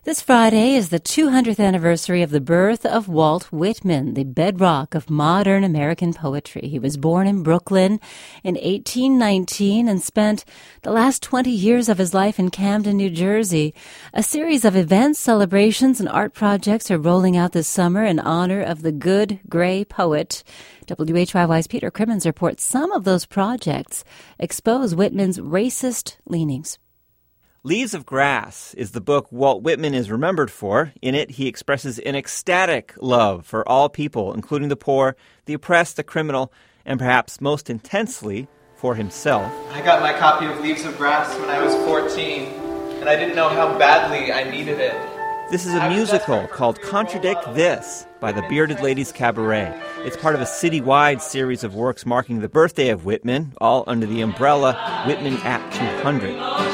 This Friday is the 200th anniversary of the birth of Walt Whitman, the bedrock of modern American poetry. He was born in Brooklyn in 1819 and spent the last 20 years of his life in Camden, New Jersey. A series of events, celebrations, and art projects are rolling out this summer in honor of the good gray poet. WHYY's Peter Crimmins reports some of those projects expose Whitman's racist leanings. Leaves of Grass is the book Walt Whitman is remembered for. In it, he expresses an ecstatic love for all people, including the poor, the oppressed, the criminal, and perhaps most intensely for himself. I got my copy of Leaves of Grass when I was 14, and I didn't know how badly I needed it. This is a musical called Contradict This by the Bearded Ladies Cabaret. It's part of a citywide series of works marking the birthday of Whitman, all under the umbrella Whitman at 200.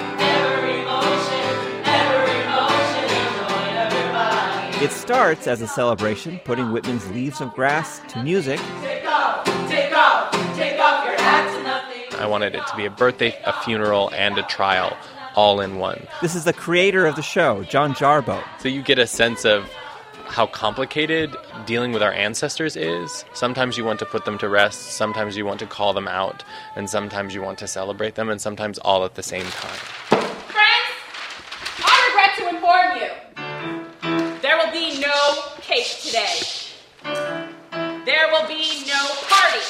It starts as a celebration, putting Whitman's Leaves of Grass to music. Take off your hat to nothing. I wanted it to be a birthday, a funeral, and a trial, all in one. This is the creator of the show, John Jarboe. So you get a sense of how complicated dealing with our ancestors is. Sometimes you want to put them to rest, sometimes you want to call them out, and sometimes you want to celebrate them, and sometimes all at the same time. Friends, I regret to inform you. There will be no cake today. There will be no party.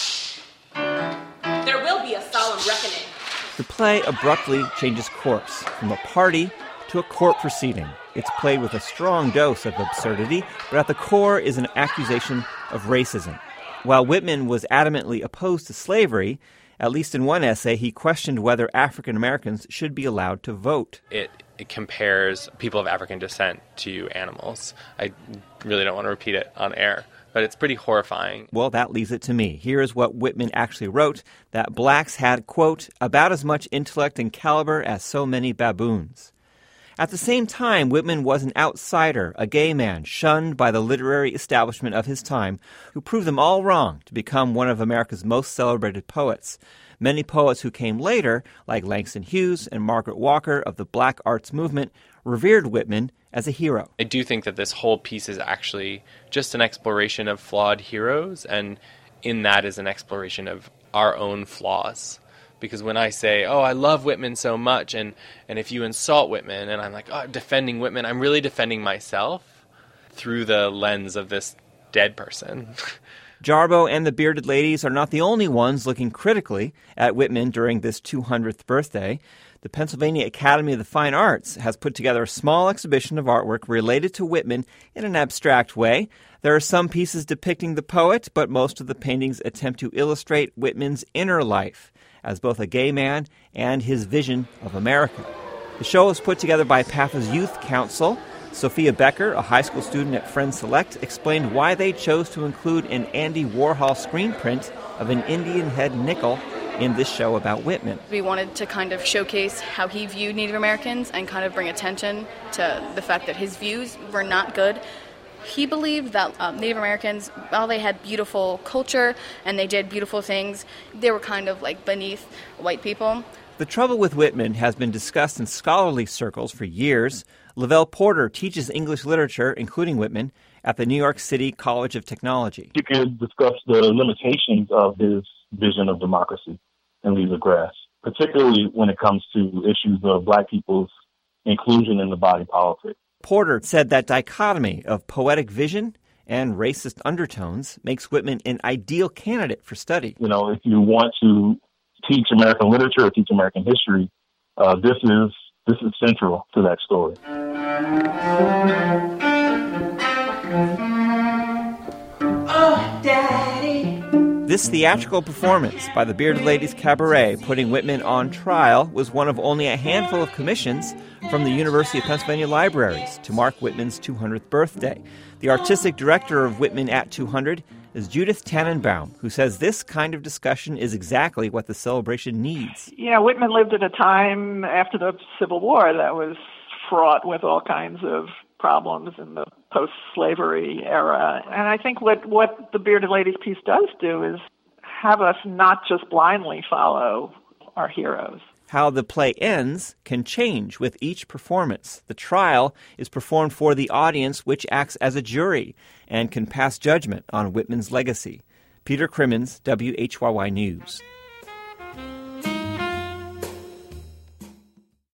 There will be a solemn reckoning. The play abruptly changes course from a party to a court proceeding. It's played with a strong dose of absurdity, but at the core is an accusation of racism. While Whitman was adamantly opposed to slavery, at least in one essay, he questioned whether African Americans should be allowed to vote. It compares people of African descent to animals. I really don't want to repeat it on air, but it's pretty horrifying. Well, that leaves it to me. Here is what Whitman actually wrote, that blacks had, quote, about as much intellect and caliber as so many baboons. At the same time, Whitman was an outsider, a gay man, shunned by the literary establishment of his time, who proved them all wrong to become one of America's most celebrated poets. Many poets who came later, like Langston Hughes and Margaret Walker of the Black Arts Movement, revered Whitman as a hero. I do think that this whole piece is actually just an exploration of flawed heroes, and in that is an exploration of our own flaws. Because when I say, oh, I love Whitman so much, and if you insult Whitman, and I'm like, oh, defending Whitman, I'm really defending myself through the lens of this dead person. Jarboe and the Bearded Ladies are not the only ones looking critically at Whitman during this 200th birthday. The Pennsylvania Academy of the Fine Arts has put together a small exhibition of artwork related to Whitman in an abstract way. There are some pieces depicting the poet, but most of the paintings attempt to illustrate Whitman's inner life as both a gay man and his vision of America. The show was put together by Pathos Youth Council. Sophia Becker, a high school student at Friends Select, explained why they chose to include an Andy Warhol screen print of an Indian head nickel in this show about Whitman. We wanted to kind of showcase how he viewed Native Americans and kind of bring attention to the fact that his views were not good. He believed that Native Americans, while they had beautiful culture and they did beautiful things, they were kind of like beneath white people. The trouble with Whitman has been discussed in scholarly circles for years. Lavelle Porter teaches English literature, including Whitman, at the New York City College of Technology. You can discuss the limitations of his vision of democracy in Leaves of Grass, particularly when it comes to issues of black people's inclusion in the body politic. Porter said that dichotomy of poetic vision and racist undertones makes Whitman an ideal candidate for study. You know, if you want to teach American literature or teach American history, this is central to that story. Oh, Daddy. This theatrical performance by the Bearded Ladies Cabaret putting Whitman on trial was one of only a handful of commissions from the University of Pennsylvania Libraries to mark Whitman's 200th birthday. The artistic director of Whitman at 200 is Judith Tannenbaum, who says this kind of discussion is exactly what the celebration needs. You know, Whitman lived at a time after the Civil War that was fraught with all kinds of problems in the post-slavery era. And I think what the Bearded Ladies piece does do is have us not just blindly follow our heroes. How the play ends can change with each performance. The trial is performed for the audience, which acts as a jury and can pass judgment on Whitman's legacy. Peter Crimmins, WHYY News.